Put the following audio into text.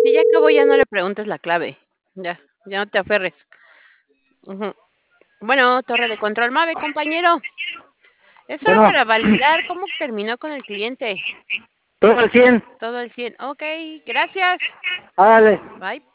Si ya acabó, ya no le preguntes la clave. Ya, ya no te aferres. Ujú. Bueno, torre de control Mave, compañero. Es solo Bueno, para validar cómo terminó con el cliente. todo al 100. Todo el 100. Ok, gracias. Hágale. Bye.